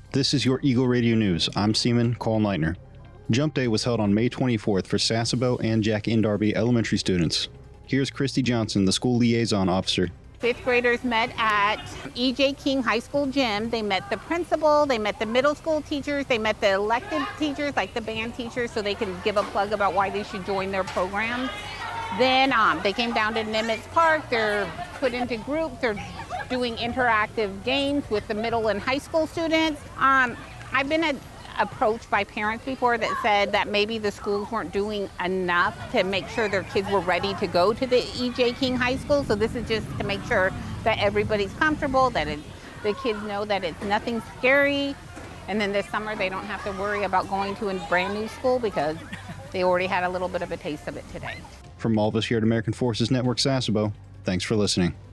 This is your Eagle Radio News. I'm Seaman Colin Leitner. Jump Day was held on May 24th for Sasebo and Jack Indarby elementary students. Here's Christy Johnson, the school liaison officer. Fifth graders met at E.J. King High School gym. They met the principal, they met the middle school teachers, they met the elected teachers like the band teachers so they can give a plug about why they should join their programs. Then they came down to Nimitz Park. They're put into groups. They're doing interactive games with the middle and high school students. I've been approached by parents before that said that maybe the schools weren't doing enough to make sure their kids were ready to go to the E.J. King High School. So this is just to make sure that everybody's comfortable, that the kids know that it's nothing scary. And then this summer they don't have to worry about going to a brand new school because they already had a little bit of a taste of it today. From all of us here at American Forces Network Sasebo, thanks for listening.